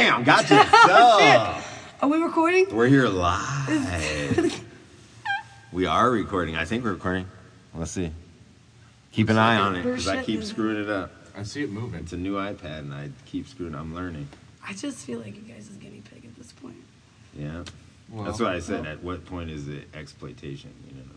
Bam! Gotcha. So, Are we recording? we're here live. We are recording. I think we're recording. Let's see. Keep an eye on it because I keep screwing it up. I see it moving. It's a new iPad and I keep screwing. I'm learning. I just feel like you guys is guinea pig at this point. Yeah. Well, That's what I said. At what point is it exploitation? You know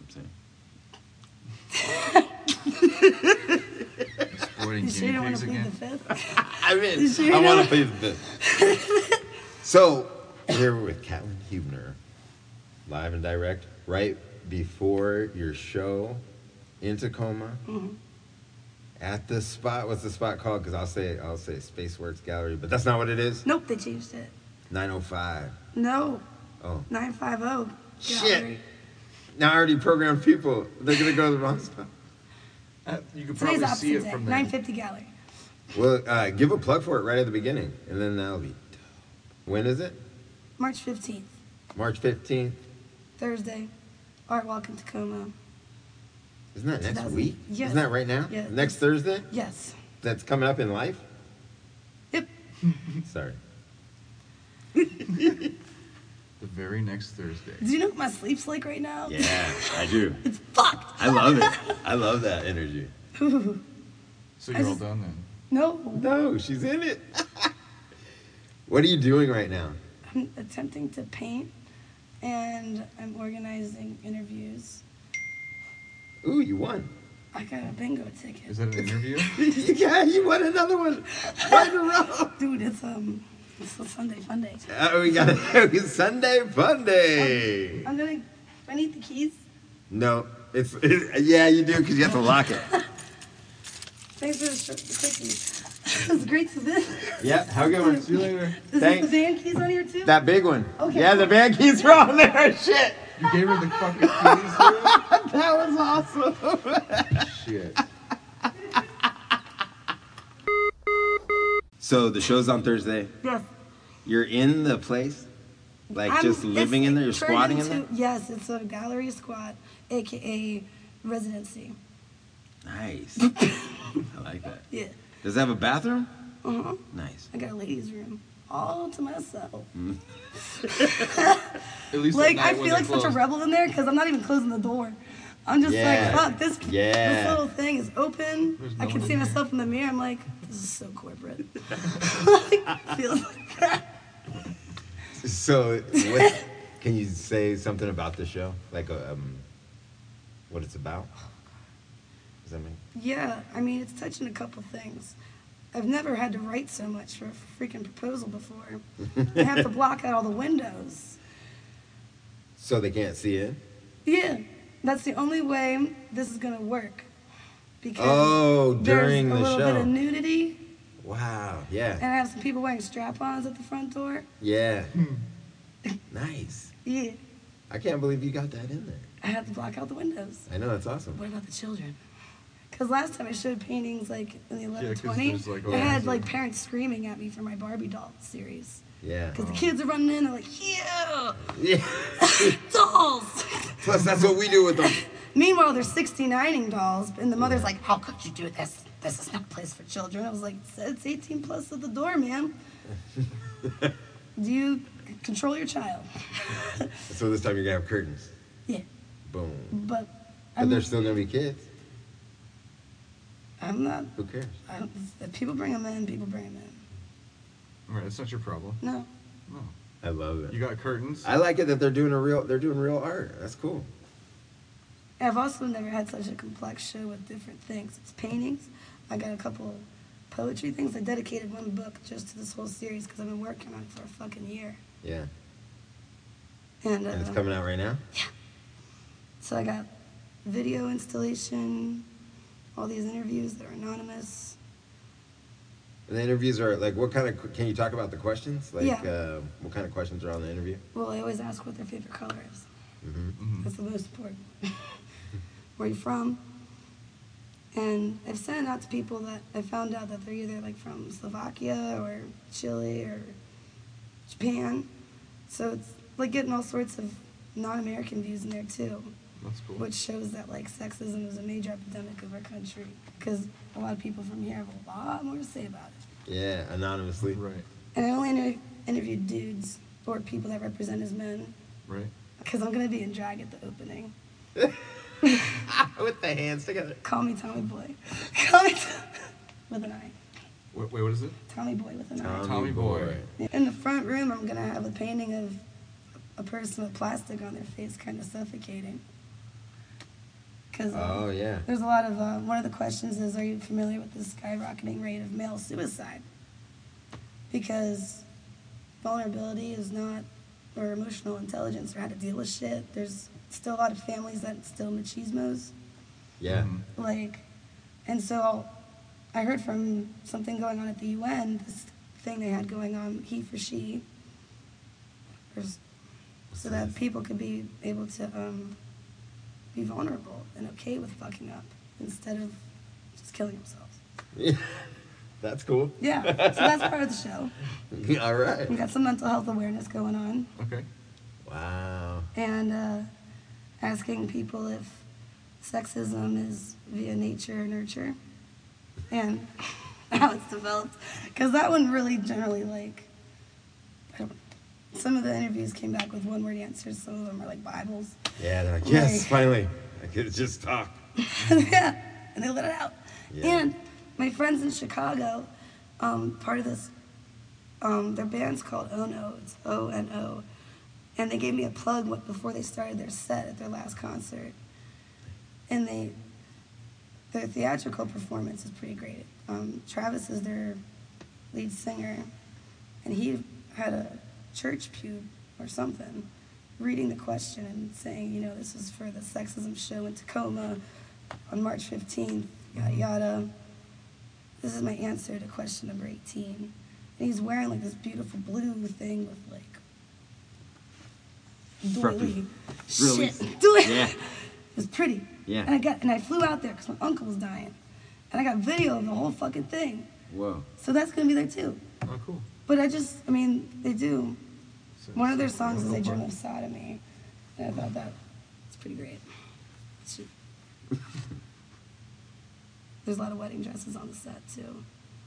what I'm saying? Sporting You sure you guinea don't want pigs to plead again. the fifth? I mean, You sure I you want don't? to play the fifth. So, here with Catlin Huebner, live and direct, right before your show in Tacoma. Mm-hmm. At the spot, what's the spot called? Because I'll say Spaceworks Gallery, but that's not what it is. Nope, they changed it. 905. No, Oh, 950. shit! Gallery. Now I already programmed people. They're gonna go to the wrong spot. You could Today's probably see opposite it day. from there. 950 Gallery. Well, give a plug for it right at the beginning, and then that'll be dope. When is it? March 15th, March 15th. Thursday. Art Walk in Tacoma. Isn't that next 2000. week? Yes. Isn't that right now? Yes. Next Thursday? Yes. That's coming up in life? Yep. Sorry. The very next Thursday. Do you know what my sleep's like right now? Yeah, I do. It's fucked. I love it. I love that energy. So I you're all just- done then? No, No, she's in it. What are you doing right now? I'm attempting to paint, and I'm organizing interviews. Ooh, you won. I got a bingo ticket. Is that an interview? Yeah, you won another one. Right in a row. Dude, it's a Sunday fun day. We got a Sunday Fun Day. I need the keys. No, yeah, you do because you have to lock it. Thanks for the quickie. It was great to visit. Yeah, have a good one. See you later. Is Thanks. the van keys on here too? That big one. Okay. Yeah, the band keys are on there. Shit. You gave her the fucking keys, dude? That was awesome. Shit. So the show's on Thursday. Yes. You're in the place? Like just it's living in there? You're turned squatting in into- there? Yes, it's a gallery squat, aka residency. Nice. I like that. Yeah. Does it have a bathroom? Uh-huh. Nice. I got a ladies' room all to myself. At least Like, at I night when feel like they're such a closed. rebel in there because I'm not even closing the door. I'm just Yeah. like, fuck, this little thing is open. There's I no can one see in myself in the mirror. I'm like, this is so corporate. Like, feels like that. So, can you say something about the show? Like, what it's about? Does that mean? Yeah, I mean, it's touching a couple things. I've never had to write so much for a freaking proposal before. I have to block out all the windows. So they can't see it? Yeah, that's the only way this is gonna work. Because Oh, during there's the a little bit show. of nudity, Wow. and Yeah. I have some people wearing strap-ons at the front door. Yeah. Nice. Yeah, I can't believe you got that in there. I have to block out the windows. I know, that's awesome. What about the children? Because last time I showed paintings like in the 1120, there's, like, all I had kinds like of- parents screaming at me for my Barbie doll series. Yeah. Because the kids are running in, they're like, yeah, Yeah. dolls. Plus, that's what we do with them. Meanwhile, they're 69ing dolls, and the mother's like, how could you do this? This is not a place for children. I was like, it's 18 plus at the door, ma'am. Do you control your child? So this time you're going to have curtains. Yeah, Boom. but But they're still going to be kids. I'm not, Who cares? if people bring them in, people bring them in. All right, that's not your problem. No. No. I love it. You got curtains? I like it that they're doing real art. That's cool. I've also never had such a complex show with different things. It's paintings. I got a couple poetry things. I dedicated one book just to this whole series because I've been working on it for a fucking year. Yeah. And And it's coming out right now? so I got video installation, all these interviews that are anonymous. And the interviews are like, what kind of, can you talk about the questions? Like, Yeah. what kind of questions are on the interview? Well, I always ask what their favorite color is. Mm-hmm. That's the most important. Where are you from? And I've sent it out to people that I found out that they're either like from Slovakia or Chile or Japan. So it's like getting all sorts of non-American views in there too. That's cool. Which shows that like sexism is a major epidemic of our country because a lot of people from here have a lot more to say about it. Yeah, anonymously. Right. And I only interviewed dudes or people that represent as men. Right. Because I'm going to be in drag at the opening. With the hands together. Call me Tommy Boy. Call me with an I. Wait, what is it? Tommy Boy with an I. Tommy Boy. In the front room, I'm going to have a painting of a person with plastic on their face kind of suffocating. Because Oh, yeah. there's a lot of, one of the questions is, are you familiar with the skyrocketing rate of male suicide? Because vulnerability is not, or emotional intelligence or how to deal with shit. There's still a lot of families that instill machismos. Yeah. Mhm. Like, and so I heard from something going on at the UN, this thing they had going on, he for she, so that people could be able to be vulnerable and okay with fucking up instead of just killing themselves. Yeah. That's cool. Yeah, so that's part of the show. All right. We got some mental health awareness going on, Okay. Wow. and asking people if sexism is via nature or nurture, and how it's developed. Because that one really generally, like, some of the interviews came back with one-word answers. Some of them are like Bibles. Yeah, they're like, yes, Like- finally. I could just talk. Yeah, and they let it out. Yeah. And my friends in Chicago, part of this, their band's called Ono. It's O-N-O. And they gave me a plug before they started their set at their last concert. And their theatrical performance is pretty great. Travis is their lead singer, and he had a church pew or something reading the question and saying, you know, this is for the sexism show in Tacoma on March 15th, yada yada. This is my answer to question number 18. And he's wearing like this beautiful blue thing with like doily Really? shit. Doily. Yeah. It was pretty. Yeah. And I flew out there because my uncle was dying. And I got video of the whole fucking thing. Whoa. So that's gonna be there too. Oh, cool. But I mean, they do. So- One of their so- songs is go They for Dream it. of Sodomy. And I thought that was pretty great. Shoot. There's a lot of wedding dresses on the set too.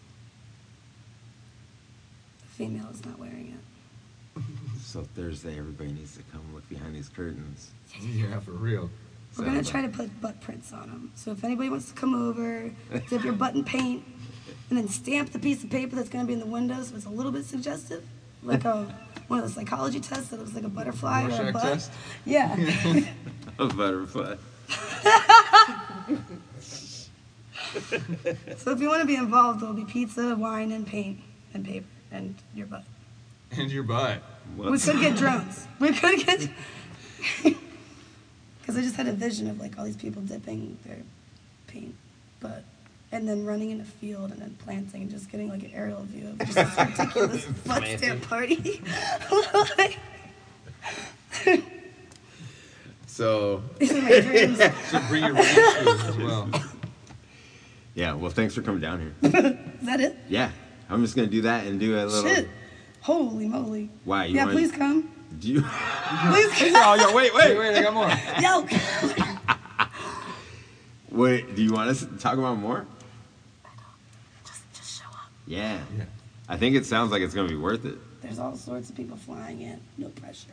The female is not wearing it. So Thursday, everybody needs to come look behind these curtains. Yeah, for real. We're gonna try to put butt prints on them. So if anybody wants to come over, dip your butt in paint, and then stamp the piece of paper that's gonna be in the window so it's a little bit suggestive, like one of the psychology tests that looks like a butterfly or a Rorschach butt. test? Yeah. A butterfly. So if you want to be involved, there'll be pizza, wine, and paint, and paper, and your butt. And your butt. We could get drones. We could get. Because I just had a vision of like all these people dipping their paint, butt, and then running in a field and then planting and just getting like an aerial view of just this ridiculous butt stamp party. Like, So, these are my dreams. So bring your race shoes as well. Yeah, well, thanks for coming down here. Is that it? Yeah, I'm just going to do that and do a little... Shit. Holy moly. Why, you Yeah, want- please come. Do you... Please come. Oh, yo, wait. Wait, I got more. Yo. Wait, do you want us to talk about more? Just show up. Yeah. Yeah. I think it sounds like it's going to be worth it. There's all sorts of people flying in. No pressure.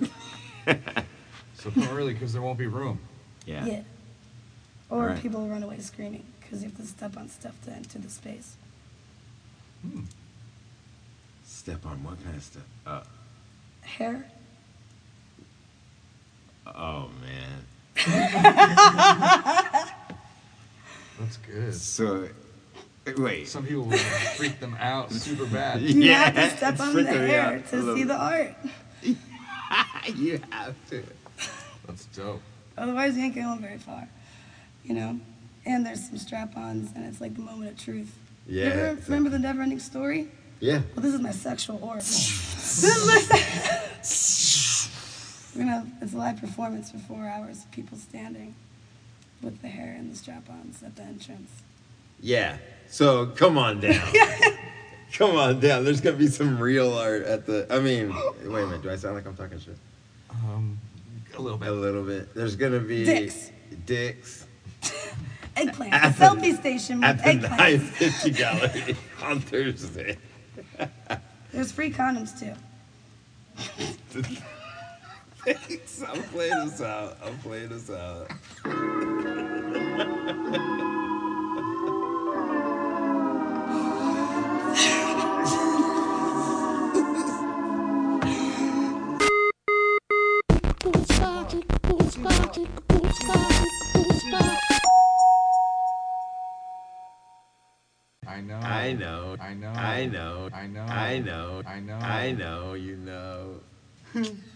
So come early because there won't be room. Yeah. Yeah. Or Alright. people run away screaming because you have to step on stuff to enter the space. Hmm. Step on what kind of stuff? Hair. Oh, man. That's good. So, wait. Some people will freak them out super bad. You have to Yeah, step it's on the freaking me hair out a to little see the art. You have to. That's dope. Otherwise, you ain't going very far. You know? And there's some strap-ons, and it's like the moment of truth. Yeah, You ever it's remember the never-ending story? yeah. Well, this is my sexual orb. This is my it's a live performance for 4 hours of people standing with the hair and the strap-ons at the entrance. Yeah. So, come on down. Come on down. There's going to be some real art at the... I mean, wait a minute. Do I sound like I'm talking shit? A little A bit. little bit. There's going to be... Dicks. Eggplant. At A selfie station At with the eggplants. 950 Gallery on Thursday. There's free condoms too. Thanks. I'm playing this out. I'm playing this out. I know. I know. I know. I know. I know. I know. I know. I know. You know.